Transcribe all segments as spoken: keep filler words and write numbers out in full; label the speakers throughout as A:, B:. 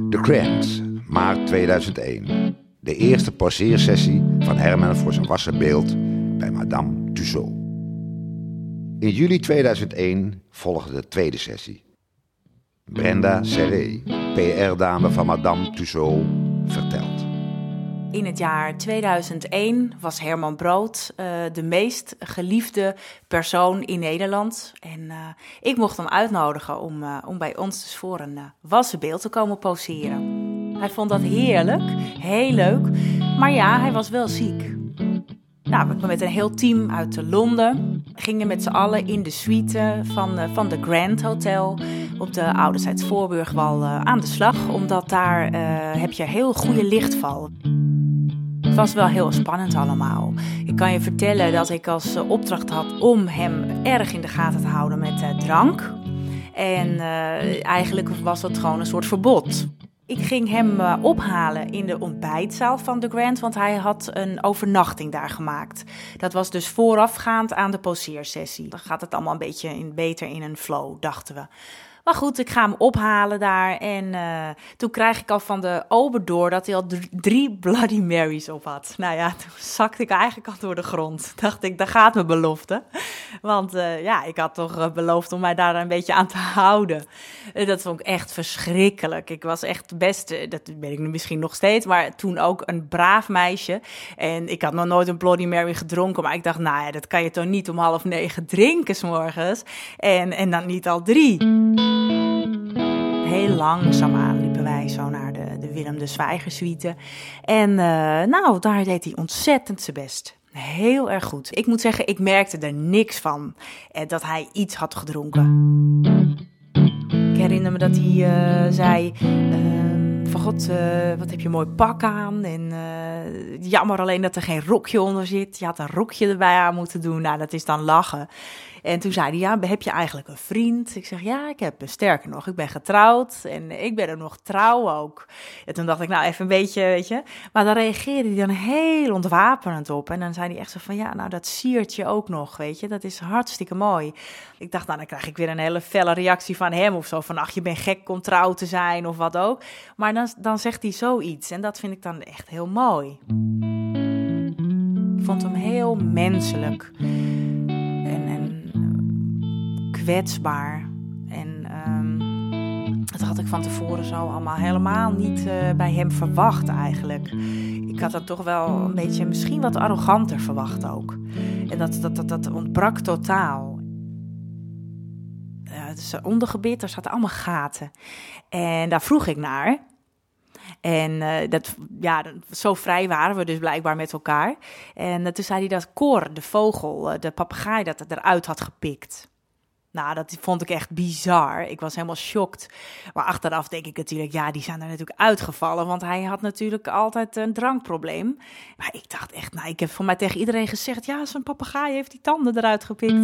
A: The Grand, maart tweeduizend één. De eerste poseersessie van Herman voor zijn wassen beeld bij Madame Tussauds. In juli tweeduizend één volgde de tweede sessie. Brenda Serré, P R-dame van Madame Tussauds, vertelt.
B: In het jaar tweeduizend één was Herman Brood uh, de meest geliefde persoon in Nederland. En uh, ik mocht hem uitnodigen om, uh, om bij ons dus voor een uh, wassen beeld te komen poseren. Hij vond dat heerlijk, heel leuk, maar ja, hij was wel ziek. Nou, we kwamen met een heel team uit Londen, gingen met z'n allen in de suite van, uh, van de Grand Hotel op de Ouderzijds Voorburgwal uh, aan de slag, omdat daar uh, heb je heel goede lichtval. Het was wel heel spannend allemaal. Ik kan je vertellen dat ik als uh, opdracht had om hem erg in de gaten te houden met uh, drank. En uh, eigenlijk was dat gewoon een soort verbod. Ik ging hem uh, ophalen in de ontbijtzaal van de Grand, want hij had een overnachting daar gemaakt. Dat was dus voorafgaand aan de poseersessie. Dan gaat het allemaal een beetje in, beter in een flow, dachten we. Maar goed, ik ga hem ophalen daar en uh, toen krijg ik al van de ober door dat hij al d- drie Bloody Marys op had. Nou ja, toen zakte ik eigenlijk al door de grond. Dacht ik, daar gaat mijn belofte. Want uh, ja, ik had toch uh, beloofd om mij daar een beetje aan te houden. Uh, dat vond ik echt verschrikkelijk. Ik was echt best, uh, dat ben ik nu misschien nog steeds, maar toen ook een braaf meisje. En ik had nog nooit een Bloody Mary gedronken, maar ik dacht, nou ja, dat kan je toch niet om half negen drinken 's morgens. En, en dan niet al drie. Heel langzaamaan liepen wij zo naar de, de Willem de Zwijger suite. En uh, nou, daar deed hij ontzettend zijn best. Heel erg goed. Ik moet zeggen, ik merkte er niks van eh, dat hij iets had gedronken. Ik herinner me dat hij uh, zei, uh, van god, uh, wat heb je een mooi pak aan. En uh, jammer alleen dat er geen rokje onder zit. Je had een rokje erbij aan moeten doen. Nou, dat is dan lachen. En toen zei hij, ja, heb je eigenlijk een vriend? Ik zeg, ja, ik heb, sterker nog, ik ben getrouwd en ik ben er nog trouw ook. En toen dacht ik, nou, even een beetje, weet je. Maar dan reageerde hij dan heel ontwapenend op. En dan zei hij echt zo van, ja, nou, dat siert je ook nog, weet je. Dat is hartstikke mooi. Ik dacht, nou, dan krijg ik weer een hele felle reactie van hem of zo. Van, ach, je bent gek om trouw te zijn of wat ook. Maar dan, dan zegt hij zoiets en dat vind ik dan echt heel mooi. Ik vond hem heel menselijk. Kwetsbaar. En um, dat had ik van tevoren zo allemaal helemaal niet uh, bij hem verwacht eigenlijk. Ik had dat toch wel een beetje, misschien wat arroganter verwacht ook. En dat, dat, dat, dat ontbrak totaal. Uh, zijn ondergebit, daar zaten allemaal gaten. En daar vroeg ik naar. En uh, dat, ja, zo vrij waren we dus blijkbaar met elkaar. En uh, toen zei hij dat Cor, de vogel, uh, de papegaai, dat het eruit had gepikt. Nou, dat vond ik echt bizar. Ik was helemaal shocked. Maar achteraf denk ik natuurlijk, ja, die zijn er natuurlijk uitgevallen. Want hij had natuurlijk altijd een drankprobleem. Maar ik dacht echt, nou, ik heb voor mij tegen iedereen gezegd, ja, zo'n papegaai heeft die tanden eruit gepikt.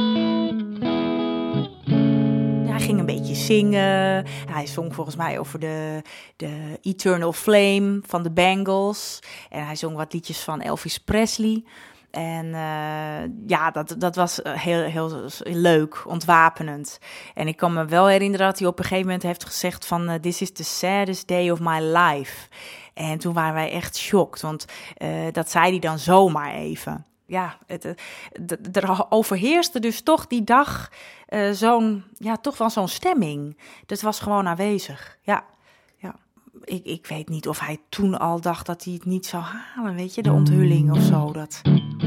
B: Hij ging een beetje zingen. Hij zong volgens mij over de, de Eternal Flame van de Bangles. En hij zong wat liedjes van Elvis Presley. En uh, ja, dat, dat was heel, heel leuk, ontwapenend. En ik kan me wel herinneren dat hij op een gegeven moment heeft gezegd van... Uh, This is the saddest day of my life. En toen waren wij echt shocked, want uh, dat zei hij dan zomaar even. Ja, het, het, er overheerste dus toch die dag uh, zo'n, ja, toch wel zo'n stemming. Dat was gewoon aanwezig, ja. ja. Ik, ik weet niet of hij toen al dacht dat hij het niet zou halen, weet je, de onthulling of zo. Dat...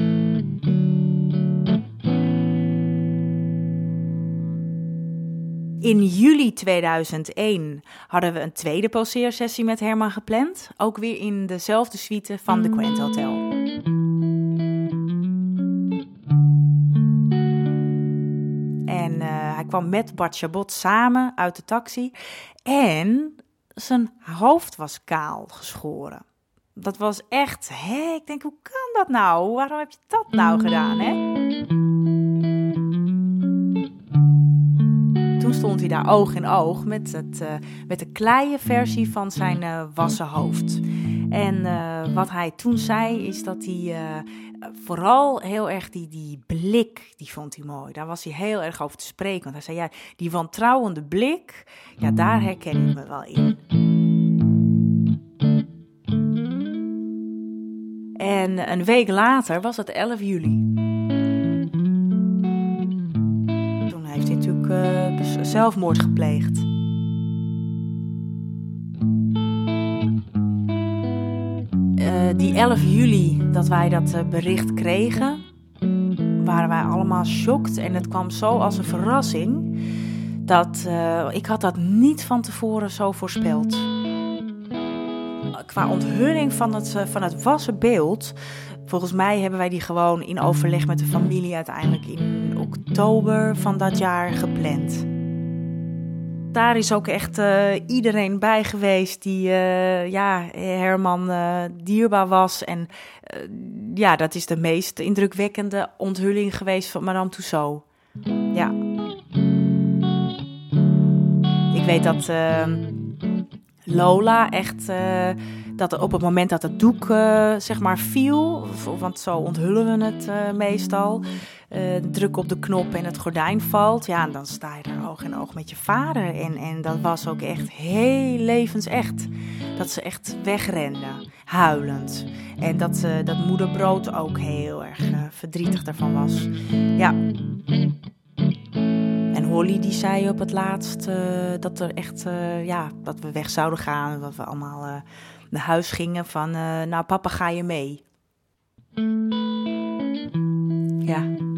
B: In juli tweeduizend één hadden we een tweede poseersessie met Herman gepland. Ook weer in dezelfde suite van de Grand Hotel. En uh, hij kwam met Bart Chabot samen uit de taxi. En zijn hoofd was kaal geschoren. Dat was echt, hè? Ik denk, hoe kan dat nou? Waarom heb je dat nou gedaan, hè? Toen stond hij daar oog in oog met, het, uh, met de kleine versie van zijn uh, wassen hoofd. En uh, wat hij toen zei is dat hij uh, vooral heel erg die, die blik, die vond hij mooi. Daar was hij heel erg over te spreken. Want hij zei, ja, die wantrouwende blik, ja, daar herken ik me wel in. En een week later was het elf juli. Toen heeft hij natuurlijk uh, zelfmoord gepleegd. Uh, die elf juli dat wij dat uh, bericht kregen, waren wij allemaal shocked. En het kwam zo als een verrassing. Dat, uh, ik had dat niet van tevoren zo voorspeld. Qua onthulling van het, uh, van het wassen beeld, volgens mij hebben wij die gewoon in overleg met de familie uiteindelijk in oktober van dat jaar gepland. Daar is ook echt uh, iedereen bij geweest die uh, ja, Herman uh, dierbaar was. En uh, ja, dat is de meest indrukwekkende onthulling geweest van Madame Tussaud. Ja. Ik weet dat uh, Lola echt, uh, dat op het moment dat het doek uh, zeg maar viel, want zo onthullen we het uh, meestal, uh, druk op de knop en het gordijn valt, ja, en dan sta je daar oog in oog met je vader. En, en dat was ook echt heel levensecht. Dat ze echt wegrenden, huilend. En dat, uh, dat moeder Brood ook heel erg uh, verdrietig daarvan was. Ja. En Holly die zei op het laatst uh, dat er echt, uh, ja, dat we weg zouden gaan. Dat we allemaal uh, naar huis gingen van, uh, nou papa ga je mee. Ja.